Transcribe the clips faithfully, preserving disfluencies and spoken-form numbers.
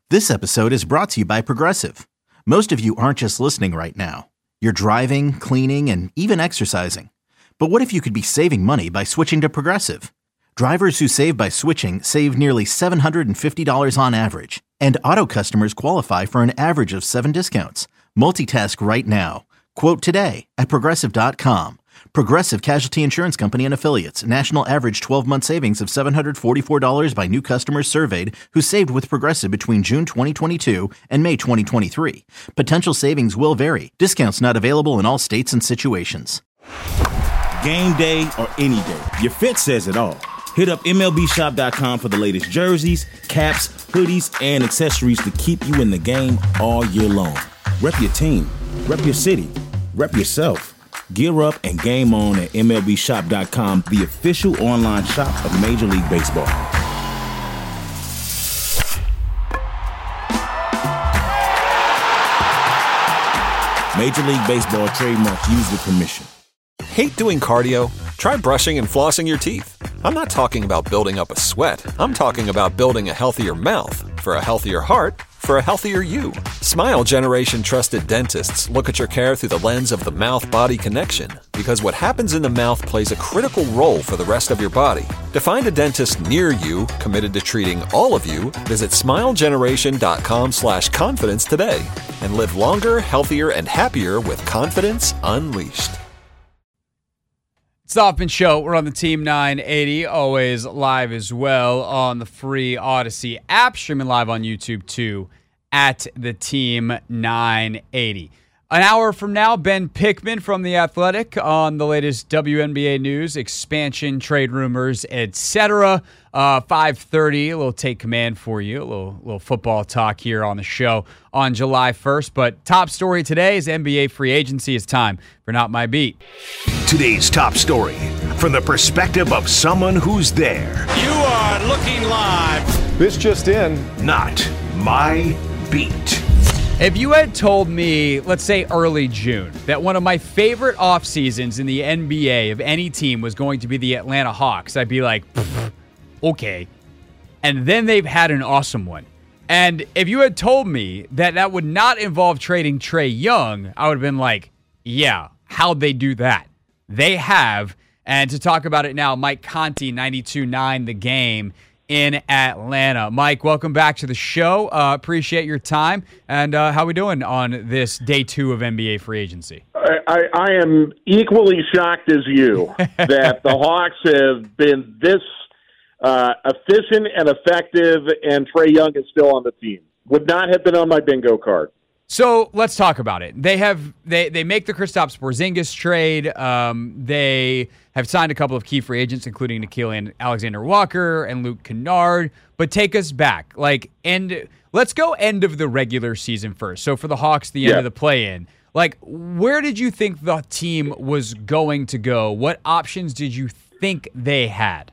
This episode is brought to you by Progressive. Most of you aren't just listening right now. You're driving, cleaning, and even exercising. But what if you could be saving money by switching to Progressive? Drivers who save by switching save nearly seven hundred fifty dollars on average. And auto customers qualify for an average of seven discounts. Multitask right now. Quote today at Progressive dot com. Progressive Casualty Insurance Company and Affiliates. National average twelve-month savings of seven hundred forty-four dollars by new customers surveyed who saved with Progressive between June twenty twenty-two and May twenty twenty-three. Potential savings will vary. Discounts not available in all states and situations. Game day or any day, your fit says it all. Hit up M L B shop dot com for the latest jerseys, caps, hoodies, and accessories to keep you in the game all year long. Rep your team, rep your city, rep yourself. Gear up and game on at M L B shop dot com, the official online shop of Major League Baseball. Major League Baseball trademark used with permission. Hate doing cardio? Try brushing and flossing your teeth. I'm not talking about building up a sweat. I'm talking about building a healthier mouth. For a healthier heart, for a healthier you. Smile Generation trusted dentists look at your care through the lens of the mouth-body connection, because what happens in the mouth plays a critical role for the rest of your body. To find a dentist near you committed to treating all of you, visit smile generation dot com slash confidence today and live longer, healthier, and happier with confidence unleashed. It's the Hoffman Show. We're on the Team nine eighty, always live as well on the free Odyssey app, streaming live on YouTube too at the Team nine eighty. An hour from now, Ben Pickman from The Athletic on the latest W N B A news, expansion, trade rumors, et cetera. Uh, five thirty, a little take command for you, a little, little football talk here on the show on July first. But top story today is N B A free agency. It's time for Not My Beat. Today's top story, from the perspective of someone who's there. You are looking live. This just in. Not My Beat. If you had told me, let's say early June, that one of my favorite off seasons in the N B A of any team was going to be the Atlanta Hawks, I'd be like, okay. And then they've had an awesome one. And if you had told me that that would not involve trading Trae Young, I would have been like, yeah, how'd they do that? They have. And to talk about it now, Mike Conti, ninety-two point nine The Game in Atlanta. Mike, welcome back to the show. Uh, appreciate your time. And uh, how are we doing on this day two of N B A free agency? I, I, I am equally shocked as you that the Hawks have been this uh, efficient and effective, and Trae Young is still on the team. Would not have been on my bingo card. So let's talk about it. They have they they make the Kristaps Porzingis trade. Um, they have signed a couple of key free agents, including Nickeil Alexander-Walker and Luke Kennard. But take us back, like end. Let's go end of the regular season first. So for the Hawks, the end yeah. of the play-in. Like, where did you think the team was going to go? What options did you think they had?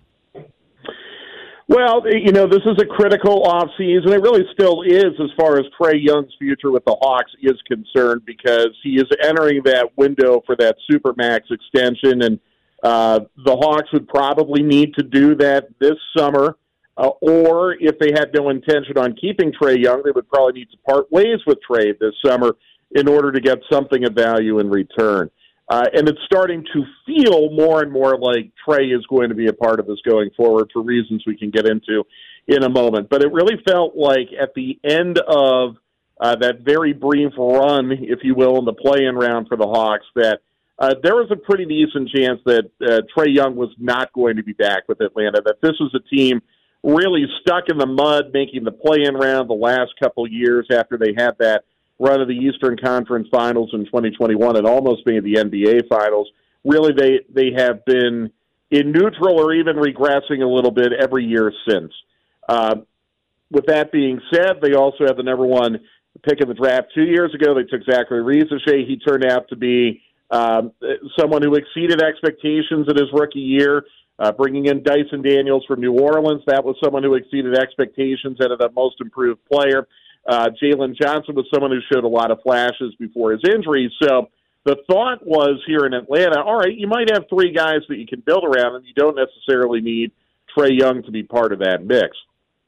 Well, you know, this is a critical offseason. It really still is as far as Trae Young's future with the Hawks is concerned, because he is entering that window for that Supermax extension, and uh, the Hawks would probably need to do that this summer, uh, or if they had no intention on keeping Trae Young, they would probably need to part ways with Trae this summer in order to get something of value in return. Uh, and it's starting to feel more and more like Trae is going to be a part of this going forward for reasons we can get into in a moment. But it really felt like at the end of uh, that very brief run, if you will, in the play-in round for the Hawks, that uh, there was a pretty decent chance that uh, Trae Young was not going to be back with Atlanta, that this was a team really stuck in the mud making the play-in round the last couple years after they had that run of the Eastern Conference Finals in twenty twenty-one and almost made the N B A Finals. Really, they, they have been in neutral or even regressing a little bit every year since. Uh, with that being said, they also had the number one pick in the draft two years ago. They took Zachary Risacher. He turned out to be um, someone who exceeded expectations in his rookie year. Uh, bringing in Dyson Daniels from New Orleans, that was someone who exceeded expectations, ended up most improved player. Uh, Jalen Johnson was someone who showed a lot of flashes before his injury. So the thought was here in Atlanta, all right, you might have three guys that you can build around, and you don't necessarily need Trae Young to be part of that mix.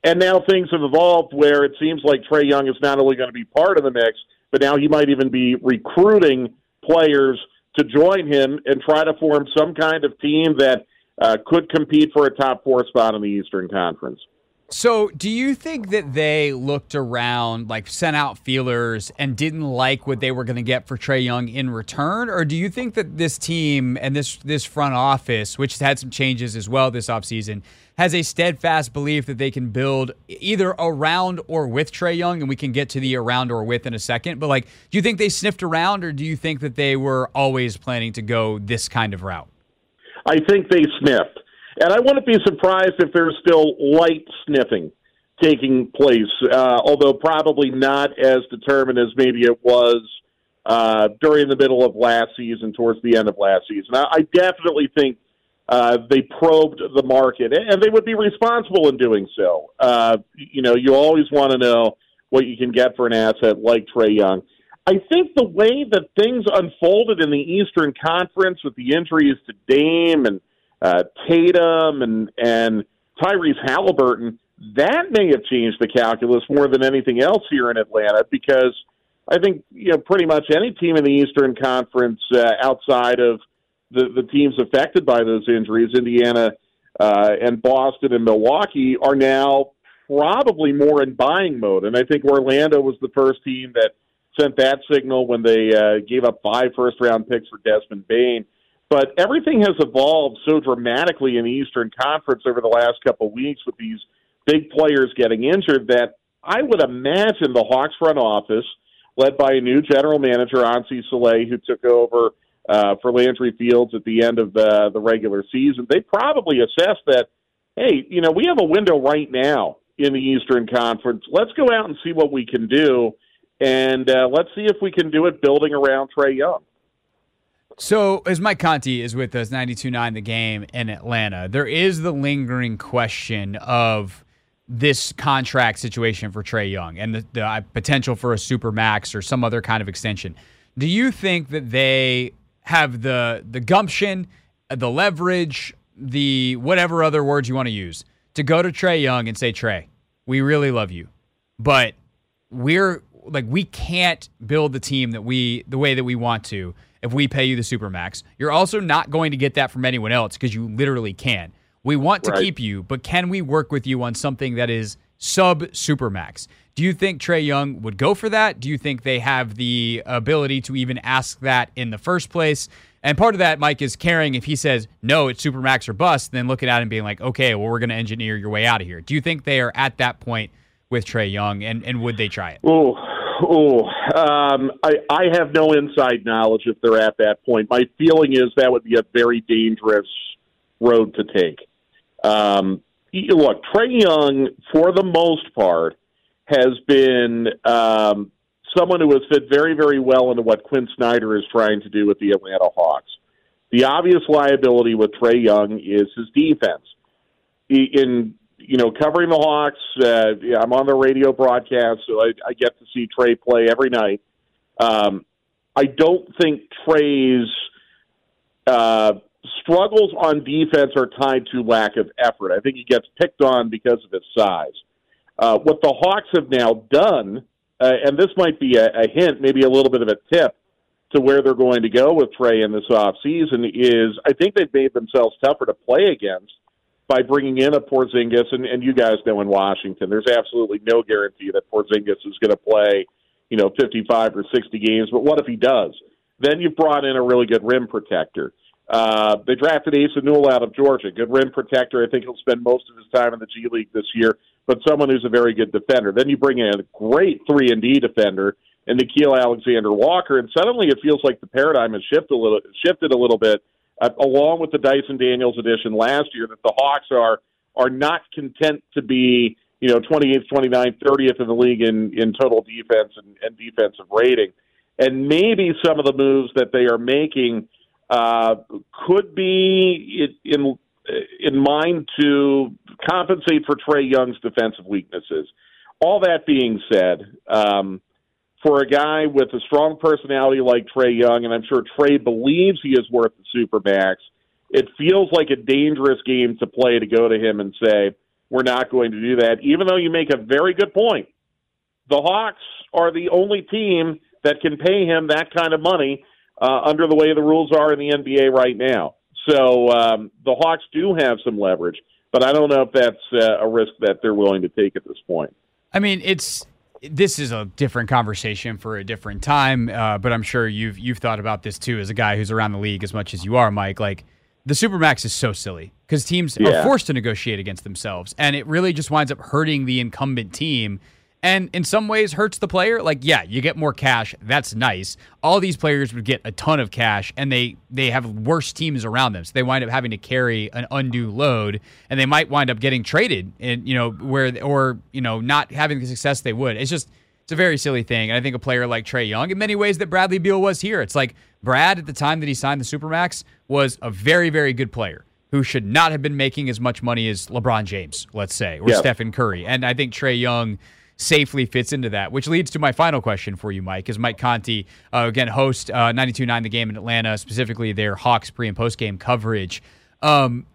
And now things have evolved where it seems like Trae Young is not only going to be part of the mix, but now he might even be recruiting players to join him and try to form some kind of team that uh, could compete for a top four spot in the Eastern Conference. So do you think that they looked around, like sent out feelers and didn't like what they were going to get for Trae Young in return? Or do you think that this team and this this front office, which has had some changes as well this offseason, has a steadfast belief that they can build either around or with Trae Young? And we can get to the around or with in a second. But like, do you think they sniffed around, or do you think that they were always planning to go this kind of route? I think they sniffed. And I wouldn't be surprised if there's still light sniffing taking place, uh, although probably not as determined as maybe it was uh, during the middle of last season, towards the end of last season. I, I definitely think uh, they probed the market, and they would be responsible in doing so. Uh, you know, you always want to know what you can get for an asset like Trae Young. I think the way that things unfolded in the Eastern Conference with the injuries to Dame and Uh, Tatum and, and Tyrese Halliburton, that may have changed the calculus more than anything else here in Atlanta, because I think, you know, pretty much any team in the Eastern Conference uh, outside of the, the teams affected by those injuries, Indiana uh, and Boston and Milwaukee, are now probably more in buying mode. And I think Orlando was the first team that sent that signal when they uh, gave up five first-round picks for Desmond Bane. But everything has evolved so dramatically in the Eastern Conference over the last couple of weeks with these big players getting injured that I would imagine the Hawks front office, led by a new general manager, Ansi Saleh, who took over uh, for Landry Fields at the end of the, the regular season, they probably assessed that, hey, you know, we have a window right now in the Eastern Conference. Let's go out and see what we can do, and uh, let's see if we can do it building around Trae Young. So, as Mike Conti is with us, ninety-two point nine The Game in Atlanta, there is the lingering question of this contract situation for Trae Young and the, the potential for a supermax or some other kind of extension. Do you think that they have the the gumption, the leverage, the whatever other words you want to use, to go to Trae Young and say, Trae, we really love you, but we're like we can't build the team that we the way that we want to if we pay you the supermax? You're also not going to get that from anyone else because you literally can. We want to right. keep you, but can we work with you on something that is sub-supermax? Do you think Trae Young would go for that? Do you think they have the ability to even ask that in the first place? And part of that, Mike, is caring if he says, no, it's supermax or bust, then looking at him being like, okay, well, we're going to engineer your way out of here. Do you think they are at that point with Trae Young, and, and would they try it? Oh, oh, um, I, I have no inside knowledge if they're at that point. My feeling is that would be a very dangerous road to take. Um, look, Trae Young, for the most part, has been um, someone who has fit very, very well into what Quinn Snyder is trying to do with the Atlanta Hawks. The obvious liability with Trae Young is his defense. He, in you know, covering the Hawks, uh, I'm on the radio broadcast, so I, I get to see Trae play every night. Um, I don't think Trae's uh, struggles on defense are tied to lack of effort. I think he gets picked on because of his size. Uh, what the Hawks have now done, uh, and this might be a, a hint, maybe a little bit of a tip to where they're going to go with Trae in this offseason, is I think they've made themselves tougher to play against by bringing in a Porzingis, and, and you guys know in Washington, there's absolutely no guarantee that Porzingis is going to play, you know, fifty-five or sixty games, but what if he does? Then you've brought in a really good rim protector. Uh, they drafted Asa Newell out of Georgia, good rim protector. I think he'll spend most of his time in the G League this year, but someone who's a very good defender. Then you bring in a great three and D defender and Nickeil Alexander-Walker, and suddenly it feels like the paradigm has shifted a little, shifted a little bit, uh, along with the Dyson Daniels edition last year, that the Hawks are are not content to be, you know, twenty-eighth, twenty-ninth, thirtieth in the league in, in total defense and, and defensive rating. And maybe some of the moves that they are making uh, could be in, in in mind to compensate for Trae Young's defensive weaknesses. All that being said, um, for a guy with a strong personality like Trae Young, and I'm sure Trae believes he is worth the supermax, it feels like a dangerous game to play to go to him and say, we're not going to do that, even though you make a very good point. The Hawks are the only team that can pay him that kind of money uh, under the way the rules are in the N B A right now. So um, the Hawks do have some leverage, but I don't know if that's uh, a risk that they're willing to take at this point. I mean, it's this is a different conversation for a different time, uh, but I'm sure you've you've thought about this too as a guy who's around the league as much as you are, Mike. Like, the Supermax is so silly because teams yeah. are forced to negotiate against themselves, and it really just winds up hurting the incumbent team. And in some ways hurts the player. Like, yeah, you get more cash. That's nice. All these players would get a ton of cash, and they, they have worse teams around them. So they wind up having to carry an undue load, and they might wind up getting traded, and you know where or you know not having the success they would. It's just it's a very silly thing. And I think a player like Trae Young, in many ways, that Bradley Beal was here. It's like Brad at the time that he signed the Supermax was a very, very good player who should not have been making as much money as LeBron James, let's say, or yeah. Stephen Curry. And I think Trae Young safely fits into that, which leads to my final question for you, Mike, is Mike Conti, uh, again, host uh, ninety-two point nine The Game in Atlanta, specifically their Hawks pre- and post-game coverage. Um,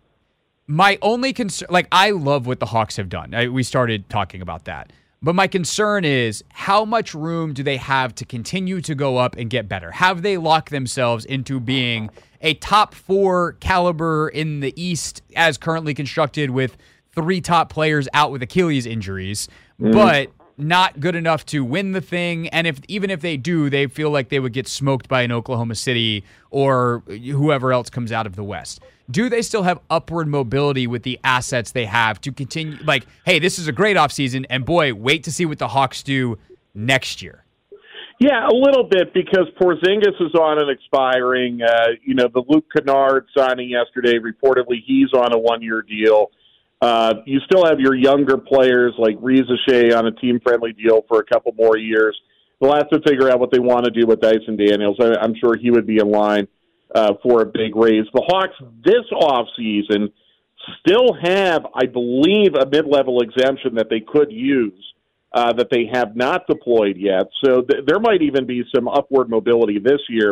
my only concern, like, I love what the Hawks have done. I, we started talking about that. But my concern is, how much room do they have to continue to go up and get better? Have they locked themselves into being a top four caliber in the East as currently constructed with three top players out with Achilles injuries, mm. but not good enough to win the thing? And if even if they do, they feel like they would get smoked by an Oklahoma City or whoever else comes out of the West. Do they still have upward mobility with the assets they have to continue? Like, hey, this is a great offseason, and boy, wait to see what the Hawks do next year. Yeah, a little bit, because Porzingis is on an expiring. Uh, you know, the Luke Kennard signing yesterday, reportedly he's on a one-year deal. Uh, you still have your younger players like Reza Shea on a team-friendly deal for a couple more years. They'll have to figure out what they want to do with Dyson Daniels. I, I'm sure he would be in line uh, for a big raise. The Hawks this offseason still have, I believe, a mid-level exemption that they could use uh, that they have not deployed yet. So th- there might even be some upward mobility this year.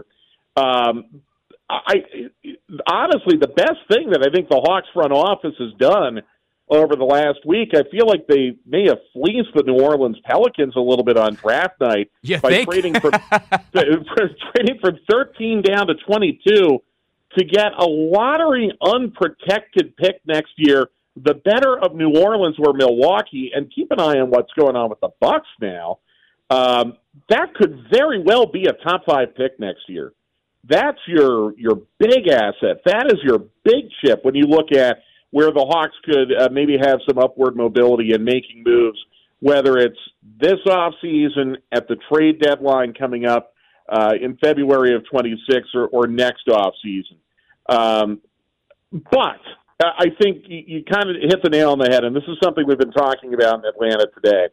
Um, I honestly, the best thing that I think the Hawks front office has done over the last week, I feel like they may have fleeced the New Orleans Pelicans a little bit on draft night you by think? trading from trading from thirteen down to twenty-two to get a lottery unprotected pick next year. The better of New Orleans were Milwaukee, and keep an eye on what's going on with the Bucks now. Um, that could very well be a top five pick next year. That's your your big asset. That is your big chip when you look at where the Hawks could uh, maybe have some upward mobility in making moves, whether it's this offseason, at the trade deadline coming up uh, in February of twenty-six, or, or next offseason. Um, but I think you, you kind of hit the nail on the head, and this is something we've been talking about in Atlanta today.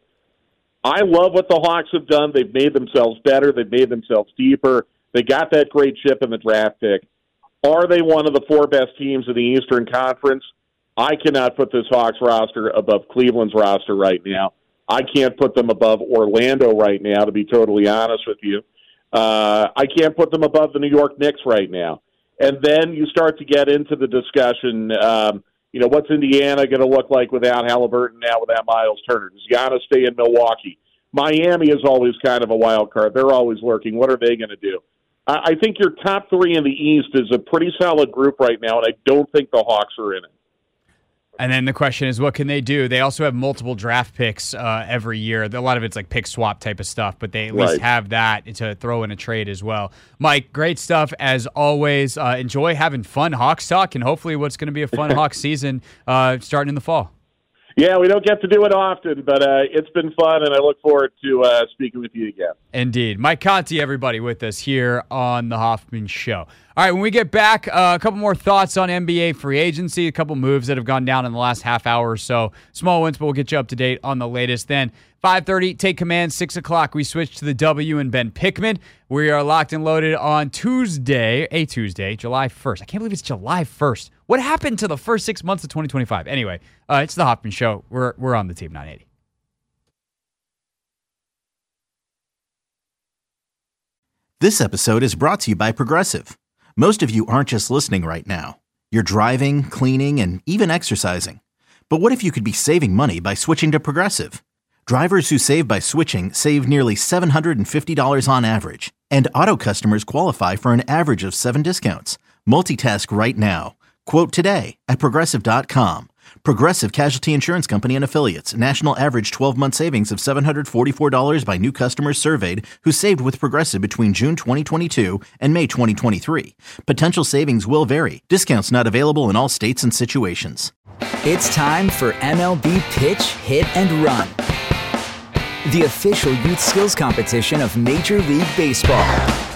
I love what the Hawks have done. They've made themselves better. They've made themselves deeper. They got that great chip in the draft pick. Are they one of the four best teams in the Eastern Conference? I cannot put this Hawks roster above Cleveland's roster right now. I can't put them above Orlando right now, to be totally honest with you. Uh, I can't put them above the New York Knicks right now. And then you start to get into the discussion, um, you know, what's Indiana going to look like without Halliburton now, without Miles Turner? Does Giannis stay in Milwaukee? Miami is always kind of a wild card. They're always lurking. What are they going to do? I think your top three in the East is a pretty solid group right now, and I don't think the Hawks are in it. And then the question is, what can they do? They also have multiple draft picks uh, every year. A lot of it's like pick swap type of stuff, but they at least right. have that to throw in a trade as well. Mike, great stuff as always. Uh, enjoy having fun Hawks talk, and hopefully what's going to be a fun Hawks season uh, starting in the fall. Yeah, we don't get to do it often, but uh, it's been fun, and I look forward to uh, speaking with you again. Indeed. Mike Conti, everybody, with us here on The Hoffman Show. All right, when we get back, uh, a couple more thoughts on N B A free agency, a couple moves that have gone down in the last half hour or so. Small ones, but we'll get you up to date on the latest. Then five thirty, Take Command, six o'clock, we switch to the W and Ben Pickman. We are locked and loaded on Tuesday, a Tuesday, July first. I can't believe it's July first. What happened to the first six months of twenty twenty-five? Anyway, uh, it's The Hoffman Show. We're, we're on the Team nine eighty. This episode is brought to you by Progressive. Most of you aren't just listening right now. You're driving, cleaning, and even exercising. But what if you could be saving money by switching to Progressive? Drivers who save by switching save nearly seven hundred fifty dollars on average, and auto customers qualify for an average of seven discounts. Multitask right now. Quote today at Progressive dot com. Progressive Casualty Insurance Company and Affiliates. National average twelve-month savings of seven hundred forty-four dollars by new customers surveyed who saved with Progressive between June twenty twenty-two and May twenty twenty-three. Potential savings will vary. Discounts not available in all states and situations. It's time for M L B Pitch, Hit, and Run, the official youth skills competition of Major League Baseball.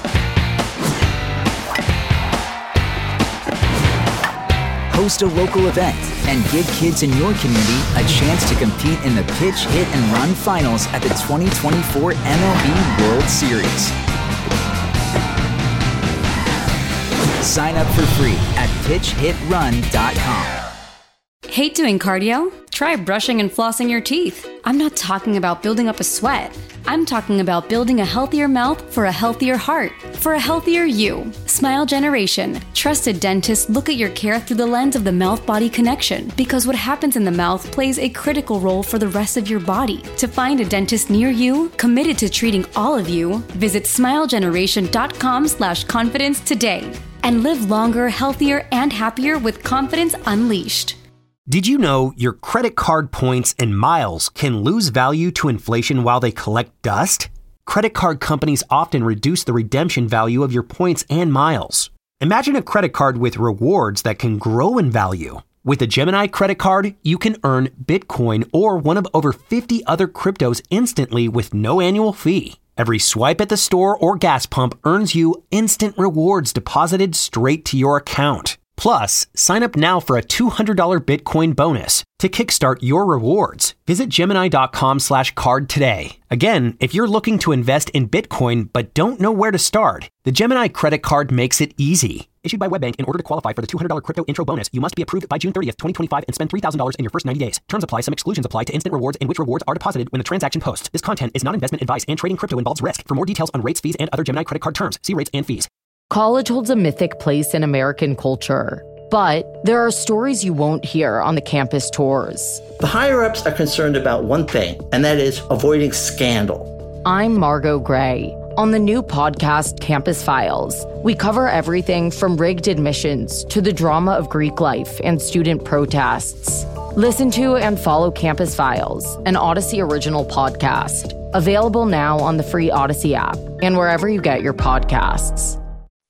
Host a local event and give kids in your community a chance to compete in the Pitch, Hit, and Run finals at the twenty twenty-four M L B World Series. Sign up for free at pitch hit run dot com. Hate doing cardio? Try brushing and flossing your teeth. I'm not talking about building up a sweat. I'm talking about building a healthier mouth for a healthier heart, for a healthier you. Smile Generation. Trusted dentists look at your care through the lens of the mouth-body connection, because what happens in the mouth plays a critical role for the rest of your body. To find a dentist near you, committed to treating all of you, visit smile generation dot com slash confidence today. And live longer, healthier, and happier with confidence unleashed. Did you know your credit card points and miles can lose value to inflation while they collect dust? Credit card companies often reduce the redemption value of your points and miles. Imagine a credit card with rewards that can grow in value. With a Gemini credit card, you can earn Bitcoin or one of over fifty other cryptos instantly with no annual fee. Every swipe at the store or gas pump earns you instant rewards deposited straight to your account. Plus, sign up now for a two hundred dollars Bitcoin bonus to kickstart your rewards. Visit Gemini dot com slash card today. Again, if you're looking to invest in Bitcoin but don't know where to start, the Gemini credit card makes it easy. Issued by WebBank, in order to qualify for the two hundred dollars crypto intro bonus, you must be approved by June thirtieth, twenty twenty-five and spend three thousand dollars in your first ninety days. Terms apply. Some exclusions apply to instant rewards and which rewards are deposited when the transaction posts. This content is not investment advice, and trading crypto involves risk. For more details on rates, fees, and other Gemini credit card terms, see rates and fees. College holds a mythic place in American culture, but there are stories you won't hear on the campus tours. The higher-ups are concerned about one thing, and that is avoiding scandal. I'm Margot Gray. On the new podcast, Campus Files, we cover everything from rigged admissions to the drama of Greek life and student protests. Listen to and follow Campus Files, an Odyssey original podcast. Available now on the free Odyssey app and wherever you get your podcasts.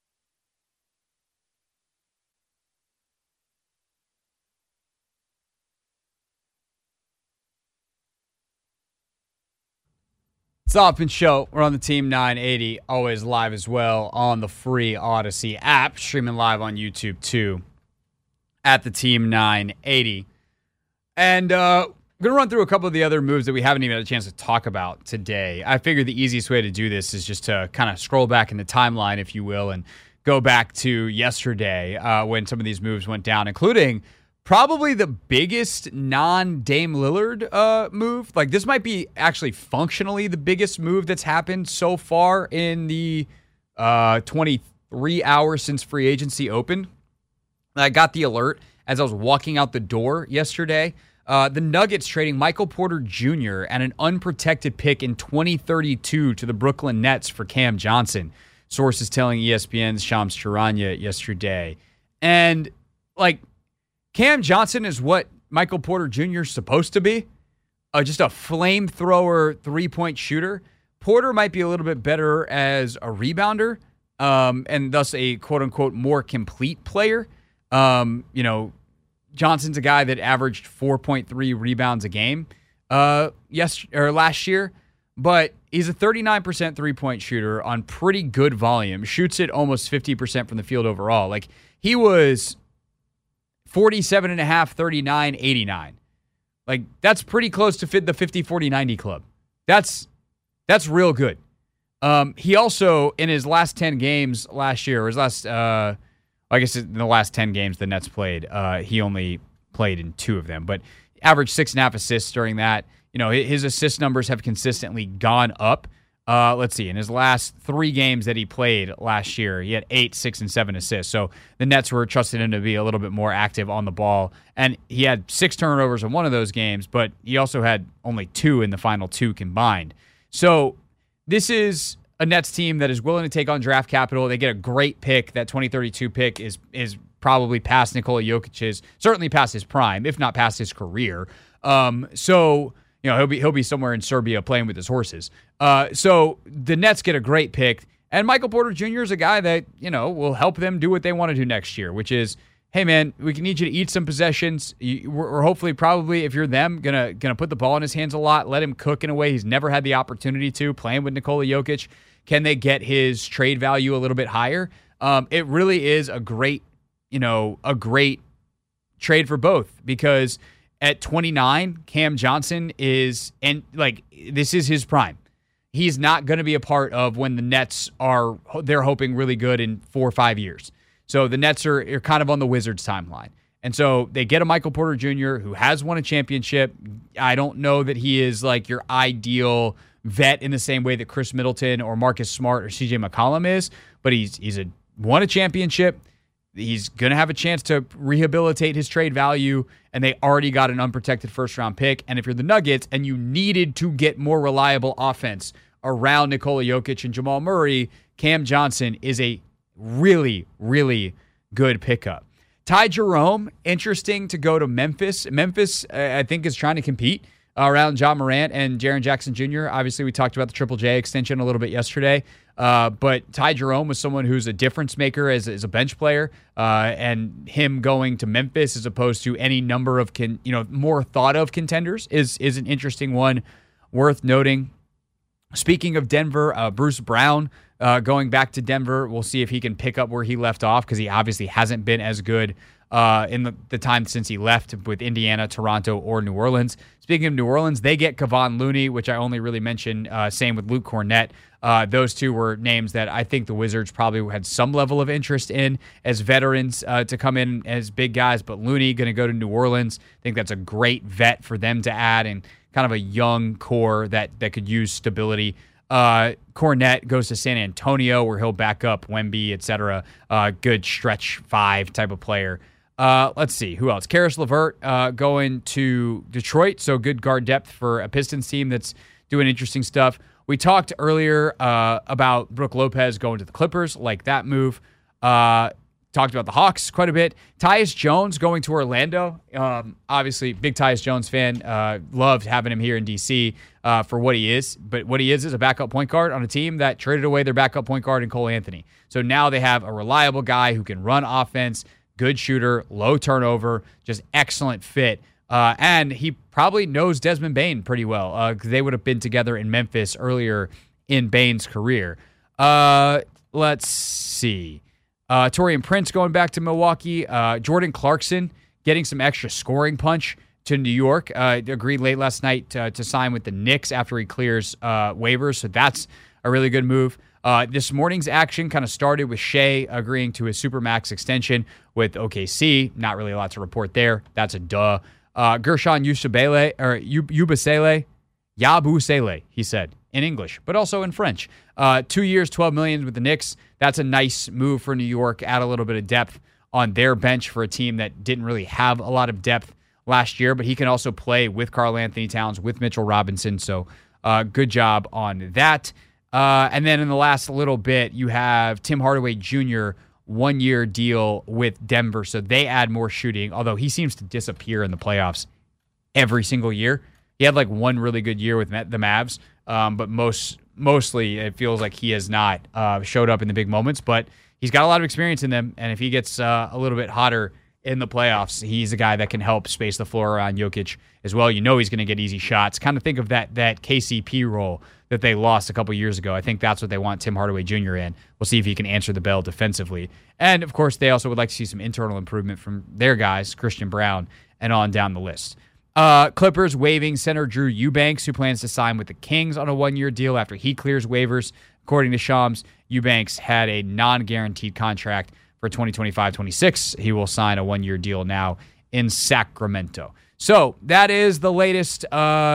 It's the Hoffman Show. We're on the Team nine eighty, always live as well on the free Odyssey app, streaming live on YouTube too, at the Team nine eighty. And uh, I'm going to run through a couple of the other moves that we haven't even had a chance to talk about today. I figured the easiest way to do this is just to kind of scroll back in the timeline, if you will, and go back to yesterday uh, when some of these moves went down, including probably the biggest non-Dame Lillard uh, move. Like, this might be actually functionally the biggest move that's happened so far in the uh, twenty-three hours since free agency opened. I got the alert as I was walking out the door yesterday. Uh, the Nuggets trading Michael Porter Junior and an unprotected pick in twenty thirty-two to the Brooklyn Nets for Cam Johnson. Sources telling E S P N's Shams Charania yesterday. And, like, Cam Johnson is what Michael Porter Junior is supposed to be, uh, just a flamethrower three-point shooter. Porter might be a little bit better as a rebounder um, and thus a quote-unquote more complete player. Um, you know, Johnson's a guy that averaged four point three rebounds a game uh, yes, or last year, but he's a thirty-nine percent three-point shooter on pretty good volume, shoots it almost fifty percent from the field overall. Like, he was forty-seven and a half, thirty-nine, eighty-nine. Like, that's pretty close to fit the fifty, forty, ninety club. That's that's real good. Um, he also, in his last ten games last year, or his last, uh, I guess in the last ten games the Nets played, uh, he only played in two of them, but averaged six and a half assists during that. You know, his assist numbers have consistently gone up Uh, let's see. In his last three games that he played last year, he had eight, six, and seven assists. So the Nets were trusting him to be a little bit more active on the ball. And he had six turnovers in one of those games, but he also had only two in the final two combined. So this is a Nets team that is willing to take on draft capital. They get a great pick. That twenty thirty-two pick is is probably past Nikola Jokic's, certainly past his prime, if not past his career. Um, so, you know, he'll be he'll be somewhere in Serbia playing with his horses. Uh, so the Nets get a great pick, and Michael Porter Junior is a guy that, you know, will help them do what they want to do next year, which is, hey man, we can need you to eat some possessions. You, we're hopefully, probably, if you're them, gonna gonna put the ball in his hands a lot, let him cook in a way he's never had the opportunity to, playing with Nikola Jokic. Can they get his trade value a little bit higher? Um, it really is a great, you know, a great trade for both, because at twenty-nine, Cam Johnson is, and like, this is his prime. He's not going to be a part of when the Nets are, they're hoping really good in four or five years. So the Nets are, are kind of on the Wizards timeline. And so they get a Michael Porter Junior who has won a championship. I don't know that he is like your ideal vet in the same way that Chris Middleton or Marcus Smart or C J McCollum is, but he's he's a won a championship. He's going to have a chance to rehabilitate his trade value, and they already got an unprotected first-round pick. And if you're the Nuggets and you needed to get more reliable offense around Nikola Jokic and Jamal Murray, Cam Johnson is a really, really good pickup. Ty Jerome, interesting to go to Memphis. Memphis, uh, I think, is trying to compete around Ja Morant and Jaren Jackson Junior Obviously, we talked about the Triple J extension a little bit yesterday, uh, but Ty Jerome was someone who's a difference maker as, as a bench player, uh, and him going to Memphis as opposed to any number of con, you know more thought of contenders is is an interesting one, worth noting. Speaking of Denver, uh, Bruce Brown uh, going back to Denver. We'll see if he can pick up where he left off, because he obviously hasn't been as good uh, in the, the time since he left with Indiana, Toronto, or New Orleans. Speaking of New Orleans, they get Kevon Looney, which I only really mentioned. Uh, same with Luke Cornett. Uh, those two were names that I think the Wizards probably had some level of interest in as veterans uh, to come in as big guys. But Looney going to go to New Orleans. I think that's a great vet for them to add, and kind of a young core that that could use stability. Uh, Cornett goes to San Antonio, where he'll back up Wemby, et cetera. Uh, good stretch five type of player. Uh, let's see, who else? Karis LeVert uh, going to Detroit, so good guard depth for a Pistons team that's doing interesting stuff. We talked earlier uh, about Brook Lopez going to the Clippers, like that move. Uh, talked about the Hawks quite a bit. Tyus Jones going to Orlando. Um, obviously, big Tyus Jones fan. Uh, loved having him here in D C uh, for what he is. But what he is is a backup point guard on a team that traded away their backup point guard in Cole Anthony. So now they have a reliable guy who can run offense, good shooter, low turnover, just excellent fit. Uh, and he probably knows Desmond Bane pretty well, because uh, they would have been together in Memphis earlier in Bane's career. Uh, let's see. Uh, Taurean Prince going back to Milwaukee. Uh, Jordan Clarkson getting some extra scoring punch to New York. Uh, agreed late last night to, to sign with the Knicks after he clears uh, waivers, so that's a really good move. Uh, this morning's action kind of started with Shea agreeing to his Supermax extension with O K C. Not really a lot to report there. That's a duh. Uh, Gershon Yabusele, or Yabusele, Yabusele, he said in English, but also in French. Uh, two years, twelve million dollars with the Knicks. That's a nice move for New York. Add a little bit of depth on their bench for a team that didn't really have a lot of depth last year, but he can also play with Karl Anthony Towns, with Mitchell Robinson. So uh, good job on that. Uh, and then in the last little bit, you have Tim Hardaway Junior, one-year deal with Denver, so they add more shooting, although he seems to disappear in the playoffs every single year. He had like one really good year with the Mavs, um, but most mostly it feels like he has not uh, showed up in the big moments, but he's got a lot of experience in them, and if he gets uh, a little bit hotter in the playoffs, he's a guy that can help space the floor around Jokic as well. You know he's going to get easy shots. Kind of think of that that K C P role that they lost a couple years ago. I think that's what they want Tim Hardaway Junior in. We'll see if he can answer the bell defensively. And, of course, they also would like to see some internal improvement from their guys, Christian Brown, and on down the list. Uh, Clippers waiving center Drew Eubanks, who plans to sign with the Kings on a one-year deal after he clears waivers. According to Shams, Eubanks had a non-guaranteed contract for twenty twenty-five twenty-six. He will sign a one-year deal now in Sacramento. So that is the latest uh,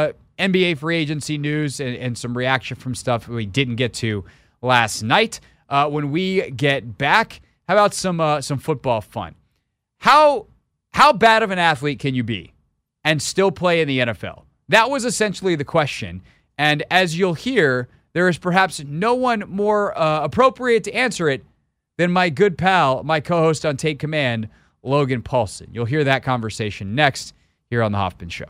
N B A free agency news and, and some reaction from stuff we didn't get to last night. Uh, when we get back, how about some uh, some football fun? How how bad of an athlete can you be and still play in the N F L? That was essentially the question. And as you'll hear, there is perhaps no one more uh, appropriate to answer it than my good pal, my co-host on Take Command, Logan Paulsen. You'll hear that conversation next here on The Hoffman Show.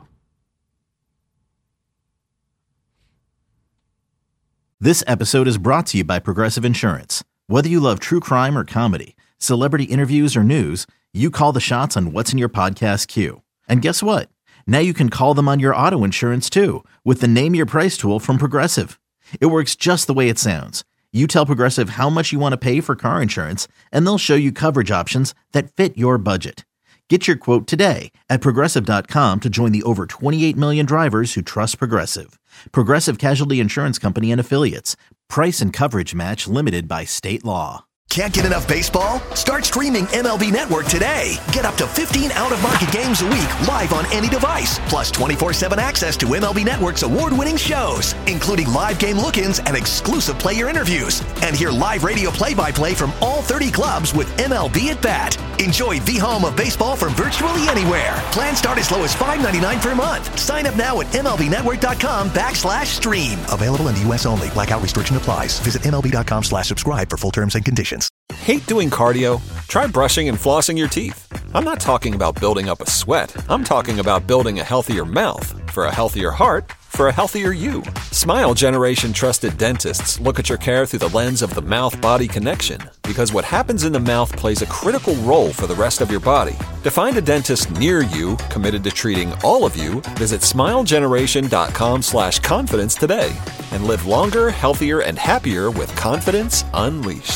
This episode is brought to you by Progressive Insurance. Whether you love true crime or comedy, celebrity interviews or news, you call the shots on what's in your podcast queue. And guess what? Now you can call them on your auto insurance too with the Name Your Price tool from Progressive. It works just the way it sounds. You tell Progressive how much you want to pay for car insurance, and they'll show you coverage options that fit your budget. Get your quote today at Progressive dot com to join the over twenty-eight million drivers who trust Progressive. Progressive Casualty Insurance Company and Affiliates. Price and coverage match limited by state law. Can't get enough baseball? Start streaming M L B Network today. Get up to fifteen out-of-market games a week live on any device. Plus twenty-four seven access to M L B Network's award-winning shows, including live game look-ins and exclusive player interviews. And hear live radio play-by-play from all thirty clubs with M L B at Bat. Enjoy the home of baseball from virtually anywhere. Plans start as low as five ninety-nine per month. Sign up now at MLBnetwork.com backslash stream. Available in the U S only. Blackout restriction applies. Visit MLB.com slash subscribe for full terms and conditions. Hate doing cardio? Try brushing and flossing your teeth. I'm not talking about building up a sweat. I'm talking about building a healthier mouth. For a healthier heart, for a healthier you. Smile Generation trusted dentists look at your care through the lens of the mouth-body connection, because what happens in the mouth plays a critical role for the rest of your body. To find a dentist near you committed to treating all of you, visit smilegeneration.com slash confidence today and live longer, healthier, and happier with confidence unleashed.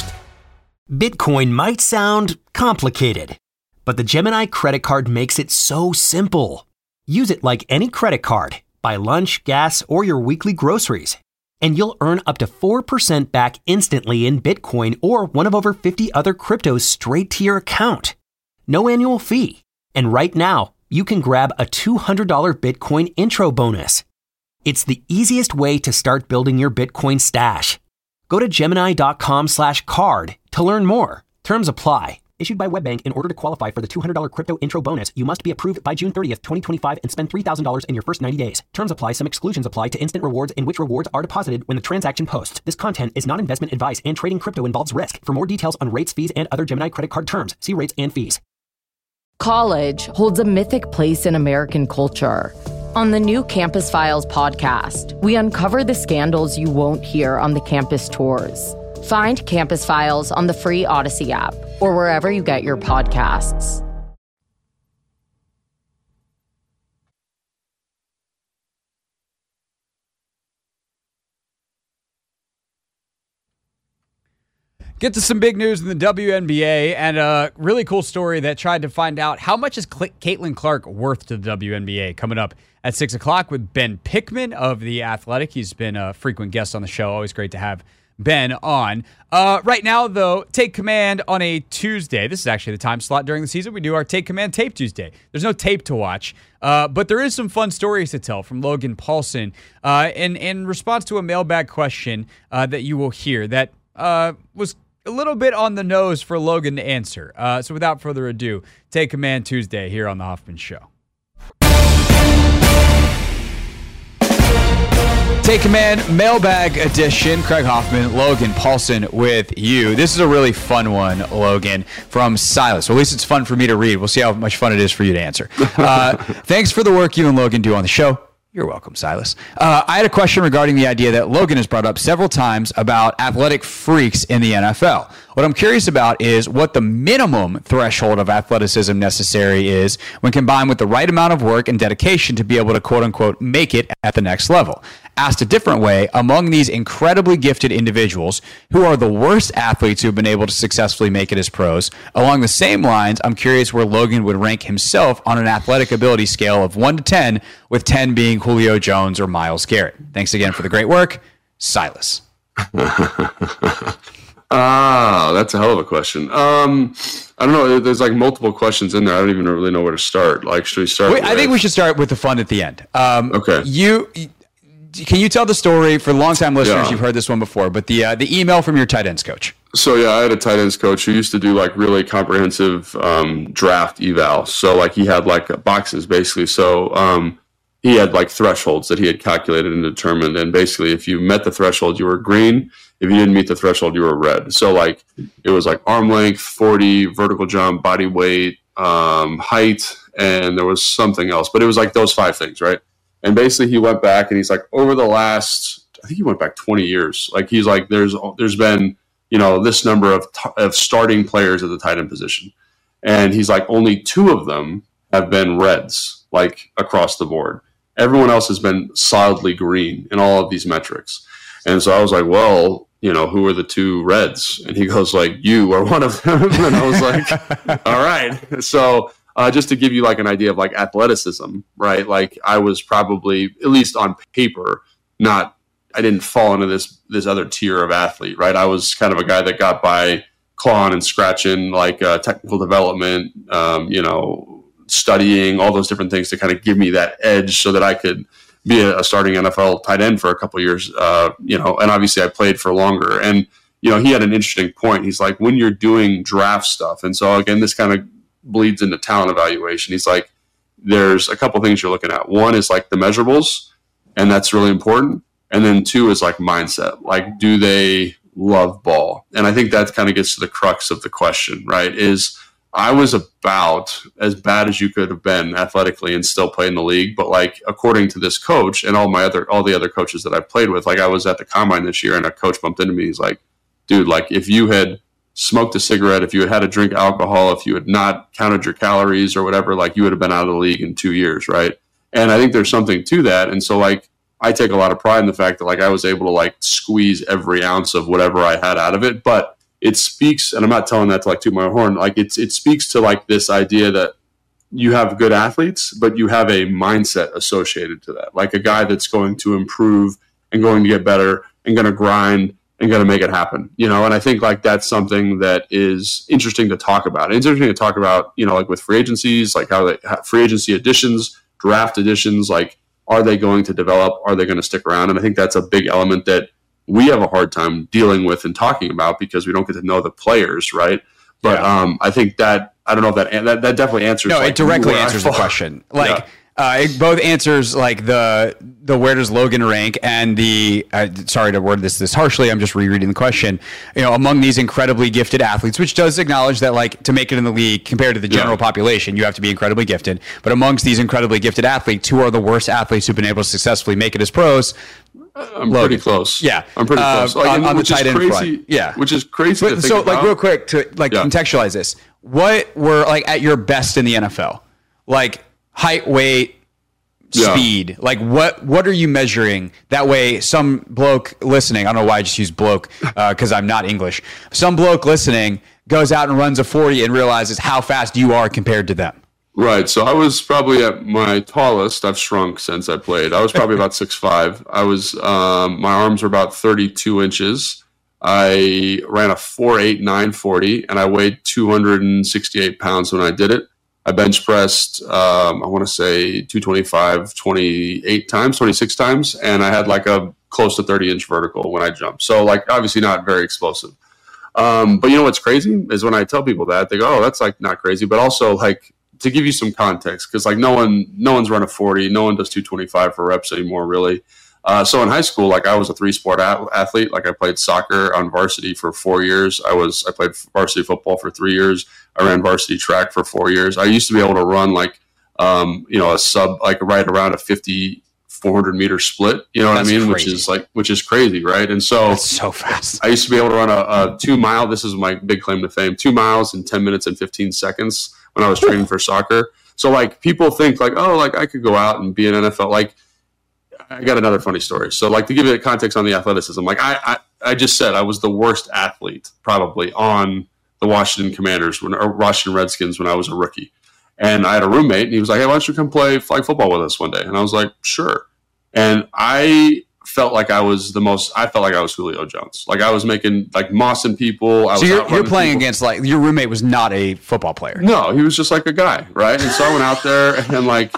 Bitcoin might sound complicated, but the Gemini credit card makes it so simple. Use it like any credit card. Buy lunch, gas, or your weekly groceries, and you'll earn up to four percent back instantly in Bitcoin or one of over fifty other cryptos straight to your account. No annual fee. And right now, you can grab a two hundred dollars Bitcoin intro bonus. It's the easiest way to start building your Bitcoin stash. Go to Gemini.com slash card to learn more. Terms apply. Issued by WebBank. In order to qualify for the two hundred dollars crypto intro bonus, you must be approved by June thirtieth, twenty twenty-five and spend three thousand dollars in your first ninety days. Terms apply. Some exclusions apply to instant rewards in which rewards are deposited when the transaction posts. This content is not investment advice and trading crypto involves risk. For more details on rates, fees, and other Gemini credit card terms, see rates and fees. College holds a mythic place in American culture. On the new Campus Files podcast, we uncover the scandals you won't hear on the campus tours. Find Campus Files on the free Odyssey app or wherever you get your podcasts. Get to some big news in the W N B A and a really cool story that tried to find out how much is Caitlin Clark worth to the W N B A. Coming up at six o'clock with Ben Pickman of The Athletic. He's been a frequent guest on the show. Always great to have Ben on. Uh, right now, though, Take Command on a Tuesday. This is actually the time slot during the season we do our Take Command Tape Tuesday. There's no tape to watch, uh, but there is some fun stories to tell from Logan Paulsen uh, in, in response to a mailbag question uh, that you will hear that uh, was a little bit on the nose for Logan to answer. Uh, so without further ado, Take Command Tuesday here on The Hoffman Show. Take Command Mailbag Edition. Craig Hoffman, Logan Paulsen with you. This is a really fun one, Logan, from Silas. Well, at least it's fun for me to read. We'll see how much fun it is for you to answer. Uh, thanks for the work you and Logan do on the show. You're welcome, Silas. Uh, I had a question regarding the idea that Logan has brought up several times about athletic freaks in the N F L. What I'm curious about is what the minimum threshold of athleticism necessary is when combined with the right amount of work and dedication to be able to quote-unquote make it at the next level. Asked a different way, among these incredibly gifted individuals, who are the worst athletes who have been able to successfully make it as pros? Along the same lines, I'm curious where Logan would rank himself on an athletic ability scale of one to ten, with ten being Julio Jones or Myles Garrett. Thanks again for the great work. Silas. Ah, that's a hell of a question. Um, I don't know. There's like multiple questions in there. I don't even really know where to start. Like, should we start? Wait, with... I think we should start with the fun at the end. Um, okay. You, can you tell the story for long-time listeners? Yeah. You've heard this one before, but the uh, the email from your tight ends coach. So yeah, I had a tight ends coach who used to do like really comprehensive um, draft eval. So like he had like boxes basically. So um, he had like thresholds that he had calculated and determined. And basically, if you met the threshold, you were green. If you didn't meet the threshold, you were red. So like it was like arm length, forty, vertical jump, body weight, um, height, and there was something else. But it was like those five things, right? And basically, he went back and he's like, over the last, I think he went back twenty years. Like he's like, there's there's been, you know, this number of t- of starting players at the tight end position, and he's like, only two of them have been reds, like across the board. Everyone else has been solidly green in all of these metrics. And so I was like, well, you know, who are the two reds? And he goes like, you are one of them. And I was like, all right. So. Uh, just to give you like an idea of like athleticism, right? Like I was probably, at least on paper, not, I didn't fall into this this other tier of athlete, right? I was kind of a guy that got by clawing and scratching, like uh, technical development, um, you know, studying, all those different things to kind of give me that edge so that I could be a, a starting N F L tight end for a couple of years, uh, you know, and obviously I played for longer. And, you know, he had an interesting point. He's like, when you're doing draft stuff, and so again, this kind of bleeds into talent evaluation. He's like, there's a couple things you're looking at. One is like the measurables, and that's really important. And then two is like mindset. Like, do they love ball? And I think that kind of gets to the crux of the question, right? Is I was about as bad as you could have been athletically and still play in the league. But like, according to this coach and all my other, all the other coaches that I've played with, like I was at the combine this year and a coach bumped into me. He's like, dude, like if you had smoked a cigarette, if you had had a drink alcohol, if you had not counted your calories or whatever, like you would have been out of the league in two years, right? And I think there's something to that. And so like I take a lot of pride in the fact that like I was able to like squeeze every ounce of whatever I had out of it. But it speaks, and I'm not telling that to like toot my horn, like it's it speaks to like this idea that you have good athletes, but you have a mindset associated to that. Like a guy that's going to improve and going to get better and going to grind and going to make it happen, you know? And I think like that's something that is interesting to talk about. It's interesting to talk about, you know, like with free agencies, like how they free agency additions, draft additions, like, are they going to develop? Are they going to stick around? And I think that's a big element that we have a hard time dealing with and talking about because we don't get to know the players, right? But yeah. um, I think that, I don't know if that, that, that definitely answers. No, like, it directly answers the question. Like, yeah. Uh, it both answers like the the where does Logan rank and the uh, sorry to word this this harshly, I'm just rereading the question. You know, among these incredibly gifted athletes, which does acknowledge that like to make it in the league compared to the general yeah. population, you have to be incredibly gifted. But amongst these incredibly gifted athletes, who are the worst athletes who've been able to successfully make it as pros? I'm Logan. pretty close. Yeah, I'm pretty close. Uh, like, on, on the which is tight end crazy, front. Yeah, which is crazy. But, to think so, about. like, real quick to like yeah. contextualize this, what were like at your best in the N F L? Like height, weight. Speed, yeah. like what what are you measuring? That way some bloke listening, I don't know why I just use bloke because uh, I'm not English, some bloke listening goes out and runs a forty and realizes how fast you are compared to them. Right, so I was probably at my tallest. I've shrunk since I played. I was probably about six five. I was um, my arms were about thirty-two inches. I ran a four eight nine forty and I weighed two hundred sixty-eight pounds when I did it. I bench pressed, um, I want to say two twenty-five, twenty-eight times, twenty-six times, and I had like a close to thirty inch vertical when I jumped. So like obviously not very explosive. Um, but you know what's crazy is when I tell people that, they go, oh, that's like not crazy. But also like to give you some context, because like no one, no one's run a forty, no one does two twenty-five for reps anymore, really. Uh, so in high school, like I was a three sport a- athlete. Like I played soccer on varsity for four years. I was, I played varsity football for three years. I ran varsity track for four years. I used to be able to run like, um, you know, a sub, like right around a fifty, four hundred meter split, you know what That's I mean? Crazy. Which is like, which is crazy. Right. And so, That's so fast. I used to be able to run a, a two mile. This is my big claim to fame, two miles in ten minutes and fifteen seconds when I was training for soccer. So like people think like, oh, like I could go out and be an N F L. Like, I got another funny story. So, like, to give you a context on the athleticism, like, I, I, I just said I was the worst athlete probably on the Washington Commanders when, or Washington Redskins when I was a rookie. And I had a roommate, and he was like, hey, why don't you come play flag football with us one day? And I was like, sure. And I felt like I was the most, I felt like I was Julio Jones. Like, I was making, like, mossing people. I so was you're, you're playing people. against, like, your roommate was not a football player. No, he was just like a guy, right? And so I went out there, and, like,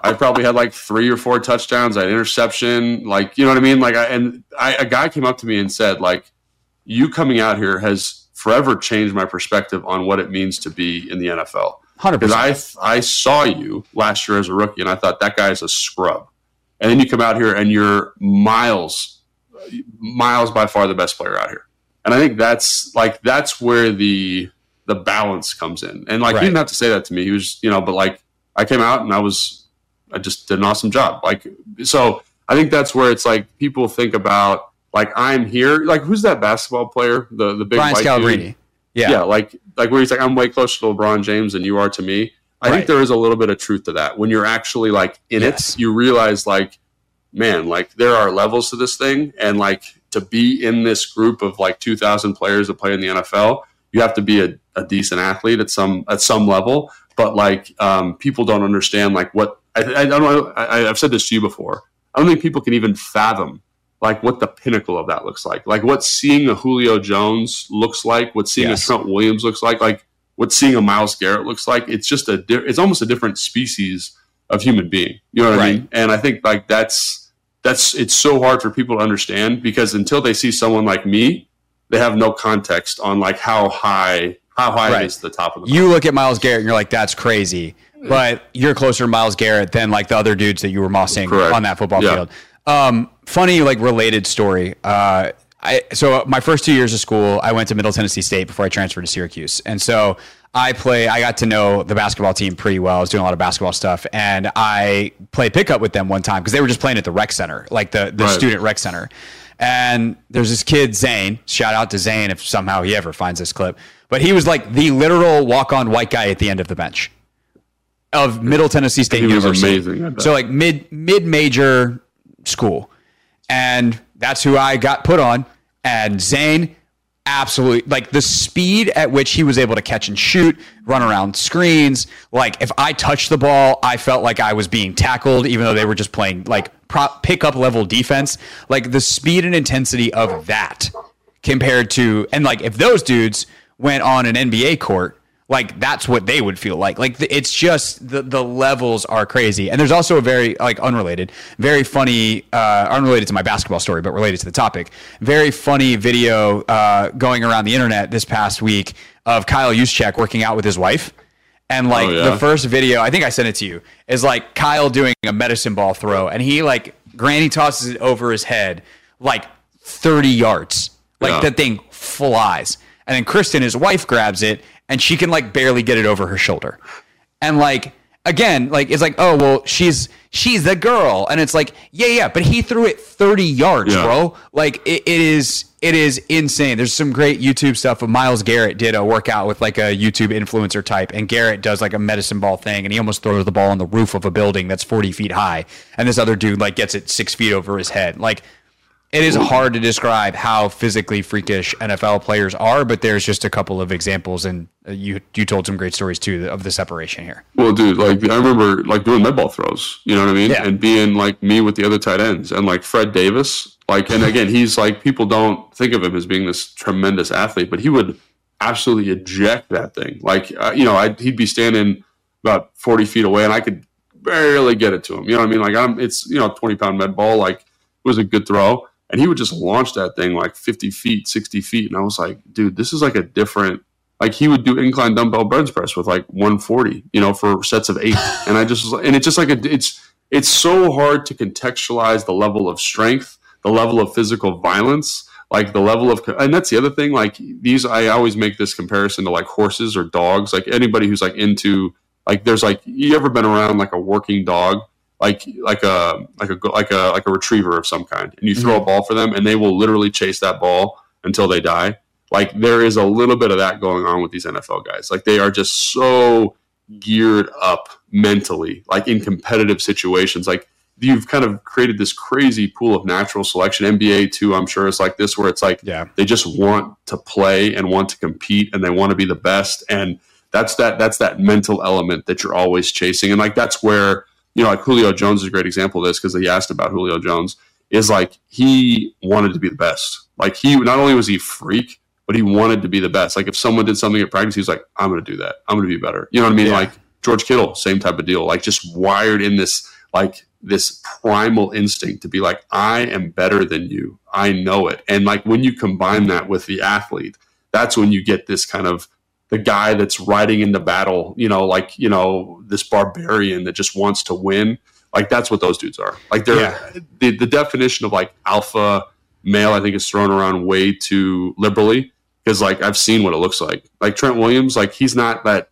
I probably had like three or four touchdowns. I had interception, like, you know what I mean? Like, I, and I, a guy came up to me and said, like, you coming out here has forever changed my perspective on what it means to be in the N F L. one hundred percent. Because I, I saw you last year as a rookie, and I thought that guy is a scrub. And then you come out here and you're miles, miles by far the best player out here. And I think that's like, that's where the, the balance comes in. And like, Right. he didn't have to say that to me. He was, you know, but like, I came out and I was, I just did an awesome job. Like, so I think that's where it's like people think about, like, I'm here. Like, who's that basketball player? The the big Brian white Scalabrine. dude? Yeah. Yeah, like like where he's like, I'm way closer to LeBron James than you are to me. I Right. think there is a little bit of truth to that. When you're actually like in Yes. it, you realize like, man, like there are levels to this thing, and like to be in this group of like two thousand players that play in the N F L, you have to be a, a decent athlete at some at some level. But like um, people don't understand like what I, I don't know. I, I've said this to you before. I don't think people can even fathom like what the pinnacle of that looks like. Like what seeing a Julio Jones looks like, what seeing Yes. a Trent Williams looks like, like what seeing a Myles Garrett looks like. It's just a, di- it's almost a different species of human being. You know what I Right. mean? And I think like that's, that's, it's so hard for people to understand because until they see someone like me, they have no context on like how high, how high Right. it is to the top of the You look at Myles Garrett and you're like, that's crazy. But you're closer to Myles Garrett than like the other dudes that you were mossing Correct. on that football Yeah. field. Um, funny, like related story. Uh, I, so my first two years of school, I went to Middle Tennessee State before I transferred to Syracuse. And so I play, I got to know the basketball team pretty well. I was doing a lot of basketball stuff, and I played pickup with them one time because they were just playing at the rec center, like the, the Right. student rec center. And there's this kid, Zane, shout out to Zane if somehow he ever finds this clip, but he was like the literal walk-on white guy at the end of the bench of Middle Tennessee State He was University. amazing, I bet. So like mid mid-major school. And that's who I got put on. And Zane, absolutely, like the speed at which he was able to catch and shoot, run around screens. Like if I touched the ball, I felt like I was being tackled, even though they were just playing like prop pickup level defense. Like the speed and intensity of that compared to, and like if those dudes went on an N B A court, like that's what they would feel like. Like the, it's just the the levels are crazy. And there's also a very like unrelated, very funny, uh, unrelated to my basketball story, but related to the topic. Very funny video uh, going around the internet this past week of Kyle Juszczyk working out with his wife. And like Oh, yeah? the first video, I think I sent it to you, is like Kyle doing a medicine ball throw, and he like granny tosses it over his head like thirty yards. Like Yeah. that thing flies. And then Kristen, his wife, grabs it, and she can like barely get it over her shoulder. And like again, like it's like, oh well, she's she's the girl, and it's like, yeah, yeah, but he threw it thirty yards, Yeah. bro. Like it, it is, it is insane. There's some great YouTube stuff. Of Myles Garrett did a workout with like a YouTube influencer type, and Garrett does like a medicine ball thing, and he almost throws the ball on the roof of a building that's forty feet high, and this other dude like gets it six feet over his head, like. It is hard to describe how physically freakish N F L players are, but there's just a couple of examples, and uh, you you told some great stories too of the separation here. Well, dude, like I remember like doing med ball throws, you know what I mean? Yeah. And being like me with the other tight ends and like Fred Davis, like, and again, he's like, people don't think of him as being this tremendous athlete, but he would absolutely eject that thing. Like, uh, you know, I'd, he'd be standing about forty feet away and I could barely get it to him. You know what I mean? Like I'm, it's, you know, twenty pound med ball, like it was a good throw. And he would just launch that thing like fifty feet, sixty feet. And I was like, dude, this is like a different, like he would do incline dumbbell bench press with like one forty, you know, for sets of eight. And I just was like, and it's just like, a, it's, it's so hard to contextualize the level of strength, the level of physical violence, like the level of, and that's the other thing. Like these, I always make this comparison to like horses or dogs, like anybody who's like into, like there's like, you ever been around like a working dog? like like a like a like a like a retriever of some kind, and you throw Mm-hmm. a ball for them and they will literally chase that ball until they die. Like there is a little bit of that going on with these N F L guys. Like they are just so geared up mentally, like in competitive situations. Like you've kind of created this crazy pool of natural selection. N B A too, I'm sure it's like this, where it's like Yeah. they just want to play and want to compete and they want to be the best. And that's that that's that mental element that you're always chasing. And like that's where, you know, like Julio Jones is a great example of this, because he asked about Julio Jones, is like he wanted to be the best. Like he, not only was he a freak, but he wanted to be the best. Like if someone did something at practice, he was like, I'm going to do that. I'm going to be better. You know what I mean? Yeah. Like George Kittle, same type of deal. Like just wired in this like this primal instinct to be like, I am better than you. I know it. And like when you combine that with the athlete, that's when you get this kind of the guy that's riding into battle, you know, like, you know, this barbarian that just wants to win. Like that's what those dudes are. Like they're yeah. the, the definition of like alpha male, I think is thrown around way too liberally. Because like I've seen what it looks like. Like Trent Williams, like he's not that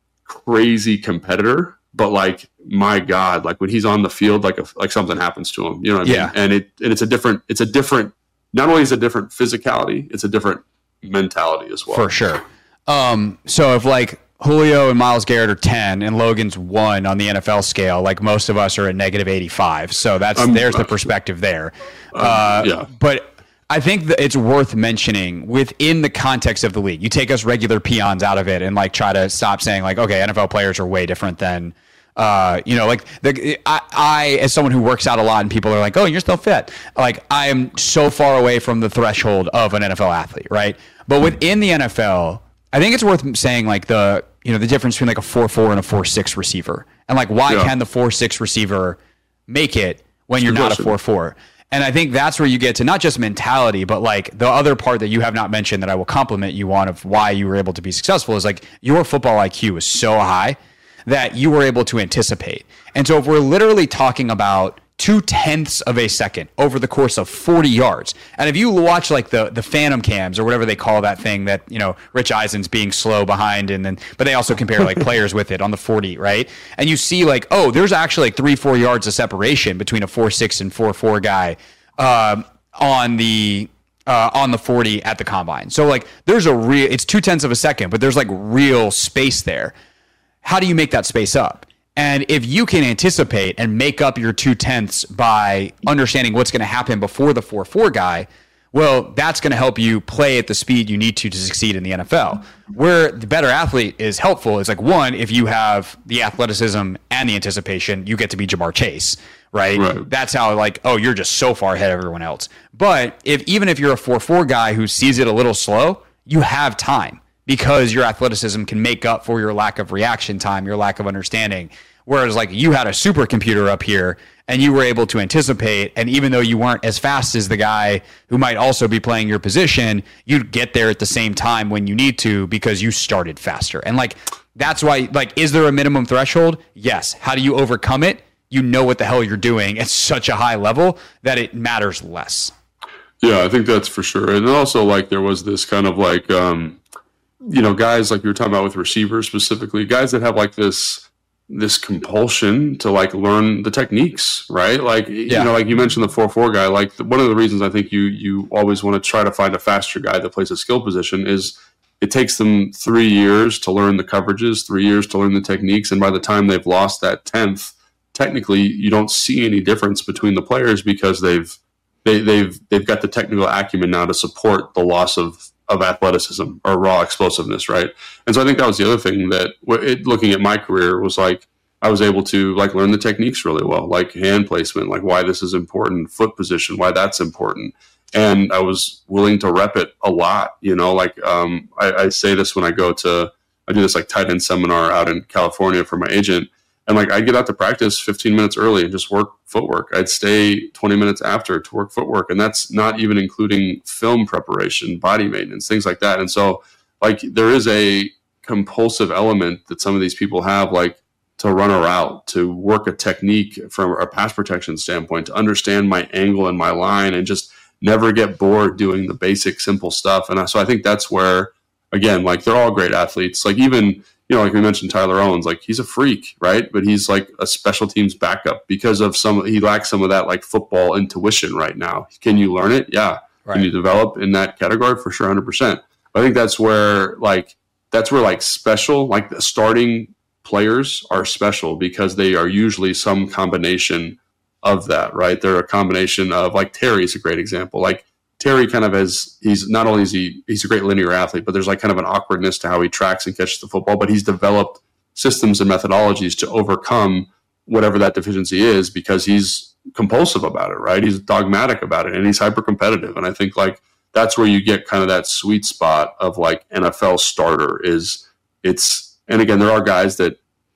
crazy competitor, but like my God, like when he's on the field, like a, like something happens to him. You know what I yeah. mean? And it and it's a different, it's a different. Not only is it a different physicality, it's a different mentality as well. For sure. Um, so if like Julio and Myles Garrett are ten and Logan's one on the N F L scale, like most of us are at negative eighty-five. So that's um, there's the perspective there. Um, uh, yeah, but. I think that it's worth mentioning within the context of the league. You take us regular peons out of it and like try to stop saying like, okay, N F L players are way different than, uh, you know, like the, I, I, as someone who works out a lot and people are like, oh, you're still fit. Like I am so far away from the threshold of an N F L athlete. Right. But within the N F L, I think it's worth saying like the, you know, the difference between like a four four and a four six receiver and like, why yeah. can the four six receiver make it when you're not a four four? And I think that's where you get to not just mentality, but like the other part that you have not mentioned that I will compliment you on of why you were able to be successful is like your football I Q is so high that you were able to anticipate. And so if we're literally talking about two tenths of a second over the course of forty yards, and if you watch like the the phantom cams or whatever they call that thing that, you know, Rich Eisen's being slow behind, and then but they also compare like players with it on the forty, right? And you see like, oh, there's actually like three, four yards of separation between a four six and four four guy um, on the uh, on the forty at the combine. So like there's a real, it's two tenths of a second, but there's like real space there. How do you make that space up? And if you can anticipate and make up your two tenths by understanding what's going to happen before the four four guy, well, that's going to help you play at the speed you need to to succeed in the N F L. Where the better athlete is helpful is like, one, if you have the athleticism and the anticipation, you get to be Jamar Chase, right? right? That's how like, oh, you're just so far ahead of everyone else. But if even if you're a four four guy who sees it a little slow, you have time, because your athleticism can make up for your lack of reaction time, your lack of understanding. Whereas like you had a supercomputer up here and you were able to anticipate, and even though you weren't as fast as the guy who might also be playing your position, you'd get there at the same time when you need to because you started faster. And like that's why, like, is there a minimum threshold? Yes. How do you overcome it? You know what the hell you're doing at such a high level that it matters less. Yeah, I think that's for sure. And also like there was this kind of like, um, you know, guys like you were talking about with receivers specifically, guys that have like this this compulsion to like learn the techniques, right? Like, yeah. you know, like you mentioned the four four guy, like the, one of the reasons I think you you always want to try to find a faster guy that plays a skill position is it takes them three years to learn the coverages, three years to learn the techniques. And by the time they've lost that tenth, technically you don't see any difference between the players because they've, they, they've, they've got the technical acumen now to support the loss of of athleticism or raw explosiveness, right? And so I think that was the other thing that, it, looking at my career, was like I was able to like learn the techniques really well, like hand placement, like why this is important, foot position, why that's important, and I was willing to rep it a lot. You know, like um, I, I say this when I go to, I do this like tight end seminar out in California for my agent. And like I'd get out to practice fifteen minutes early and just work footwork. I'd stay twenty minutes after to work footwork. And that's not even including film preparation, body maintenance, things like that. And so like there is a compulsive element that some of these people have, like to run a route, to work a technique from a pass protection standpoint, to understand my angle and my line and just never get bored doing the basic, simple stuff. And so I think that's where, again, like they're all great athletes. Like even, you know, like we mentioned Tyler Owens, like he's a freak, right? But he's like a special teams backup because of some, he lacks some of that like football intuition right now. Can you learn it? Yeah. Right. Can you develop in that category? For sure, one hundred percent. I think that's where like, that's where like special, like the starting players are special because they are usually some combination of that, right? They're a combination of like Terry's a great example. Like Terry kind of has, he's not only is he, he's a great linear athlete, but there's like kind of an awkwardness to how he tracks and catches the football, but he's developed systems and methodologies to overcome whatever that deficiency is because he's compulsive about it, right? He's dogmatic about it and he's hyper competitive. And I think like that's where you get kind of that sweet spot of like N F L starter is it's, and again, there are guys that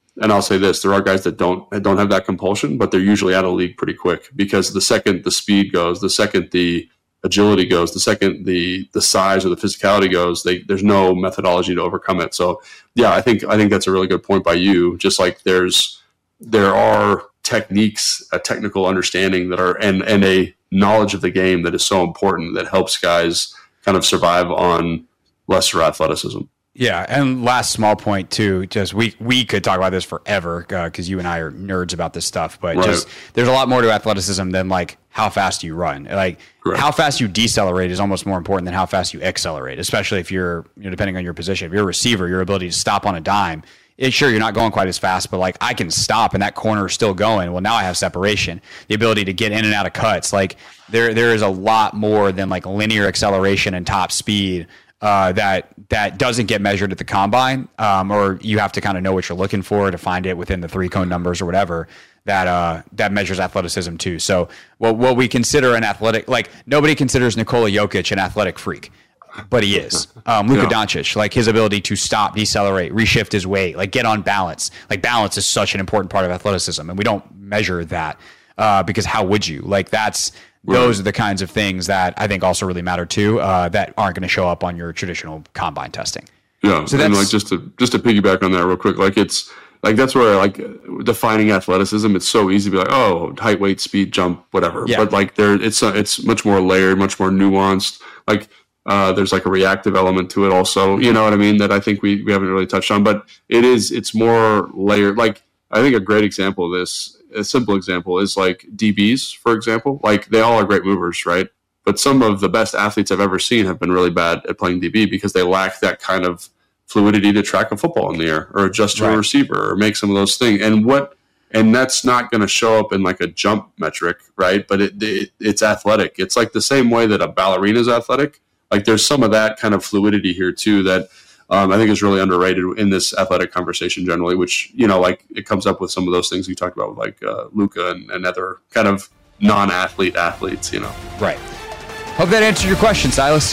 and I'll say this, there are guys that don't that don't have that compulsion, but they're usually out of the league pretty quick, because the second the speed goes, the second the agility goes, the second the the size or the physicality goes, they, there's no methodology to overcome it. So yeah, I think I think that's a really good point by you. Just like there's there are techniques, a technical understanding that are and and a knowledge of the game that is so important, that helps guys kind of survive on lesser athleticism. Yeah, and last small point too, just we we could talk about this forever, because uh, you and I are nerds about this stuff, but right. just there's a lot more to athleticism than like how fast you run. Like right. how fast you decelerate is almost more important than how fast you accelerate, especially if you're, you know, depending on your position. If you're a receiver, your ability to stop on a dime, it, sure, you're not going quite as fast, but like I can stop and that corner is still going. Well, now I have separation, the ability to get in and out of cuts. Like there there is a lot more than like linear acceleration and top speed. Uh, that that doesn't get measured at the combine, um, or you have to kind of know what you're looking for to find it within the three cone numbers or whatever. That uh, that measures athleticism too. So what what we consider an athletic, like nobody considers Nikola Jokic an athletic freak, but he is. Um, Luka yeah. Doncic, like his ability to stop, decelerate, reshift his weight, like get on balance. Like balance is such an important part of athleticism, and we don't measure that uh, because how would you? Like that's. Those are the kinds of things that I think also really matter too, uh, that aren't going to show up on your traditional combine testing. Yeah, so and like just to just to piggyback on that real quick, like it's like that's where like defining athleticism, it's so easy to be like, oh, height, weight, speed, jump, whatever. Yeah. But like there, it's uh, it's much more layered, much more nuanced. Like uh, there's like a reactive element to it also. You know what I mean? That I think we we haven't really touched on, but it is it's more layered. Like I think a great example of this. A simple example is like D Bs, for example. Like they all are great movers, right? But some of the best athletes I've ever seen have been really bad at playing D B because they lack that kind of fluidity to track a football in the air or adjust to right. a receiver or make some of those things. And what, and that's not going to show up in like a jump metric, right? But it, it it's athletic. It's like the same way that a ballerina is athletic. Like there's some of that kind of fluidity here too that Um, I think is really underrated in this athletic conversation generally, which, you know, like it comes up with some of those things we talked about with like uh, Luka and, and other kind of non-athlete athletes, you know. Right. Hope that answered your question, Silas.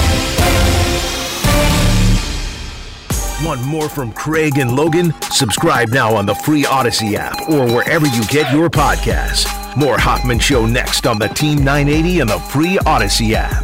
Want more from Craig and Logan? Subscribe now on the free Odyssey app or wherever you get your podcasts. More Hoffman Show next on the Team nine eighty and the free Odyssey app.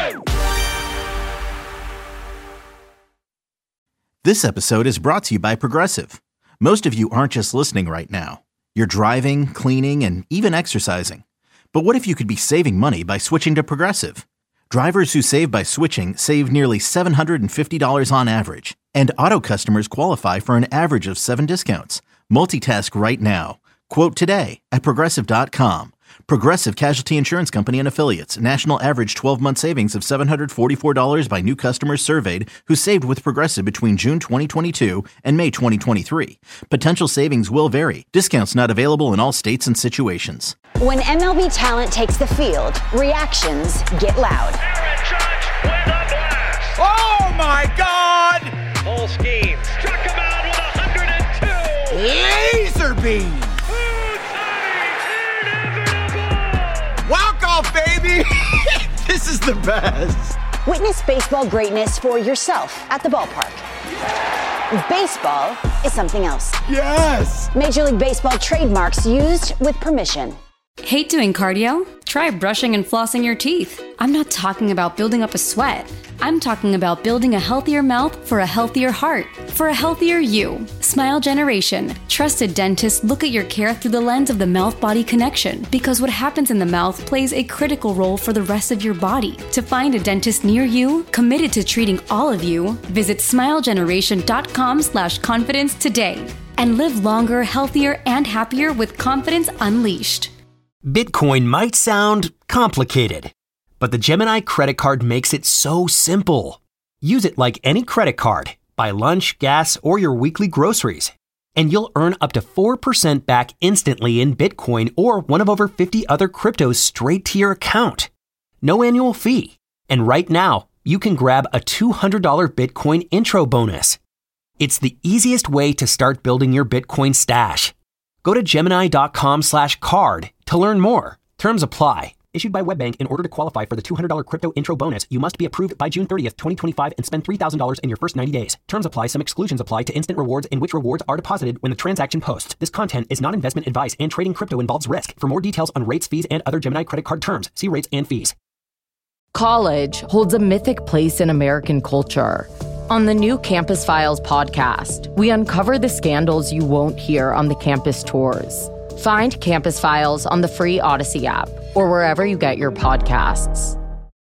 This episode is brought to you by Progressive. Most of you aren't just listening right now. You're driving, cleaning, and even exercising. But what if you could be saving money by switching to Progressive? Drivers who save by switching save nearly seven hundred fifty dollars on average. And auto customers qualify for an average of seven discounts. Multitask right now. Quote today at Progressive dot com. Progressive Casualty Insurance Company and Affiliates. National average twelve-month savings of seven hundred forty-four dollars by new customers surveyed who saved with Progressive between June twenty twenty-two and May twenty twenty-three. Potential savings will vary. Discounts not available in all states and situations. When M L B talent takes the field, reactions get loud. Aaron Judge with a blast. Oh, my God! Full scheme. Struck him out with one hundred two. Laser beam. Walk off, baby! This is the best. Witness baseball greatness for yourself at the ballpark. Baseball is something else. Yes! Major League Baseball trademarks used with permission. Hate doing cardio? Try brushing and flossing your teeth. I'm not talking about building up a sweat. I'm talking about building a healthier mouth for a healthier heart, for a healthier you. Smile Generation. Trusted dentists look at your care through the lens of the mouth-body connection because what happens in the mouth plays a critical role for the rest of your body. To find a dentist near you, committed to treating all of you, visit smilegeneration.com slash confidence today and live longer, healthier, and happier with confidence unleashed. Bitcoin might sound complicated, but the Gemini credit card makes it so simple. Use it like any credit card. Buy lunch, gas, or your weekly groceries, and you'll earn up to four percent back instantly in Bitcoin or one of over fifty other cryptos straight to your account. No annual fee. And right now, you can grab a two hundred dollars Bitcoin intro bonus. It's the easiest way to start building your Bitcoin stash. Go to Gemini.com slash card to learn more. Terms apply. Issued by WebBank. In order to qualify for the two hundred dollars crypto intro bonus, you must be approved by June thirtieth, twenty twenty-five and spend three thousand dollars in your first ninety days. Terms apply. Some exclusions apply to instant rewards in which rewards are deposited when the transaction posts. This content is not investment advice and trading crypto involves risk. For more details on rates, fees, and other Gemini credit card terms, see rates and fees. College holds a mythic place in American culture. On the new Campus Files podcast, we uncover the scandals you won't hear on the campus tours. Find Campus Files on the free Odyssey app or wherever you get your podcasts.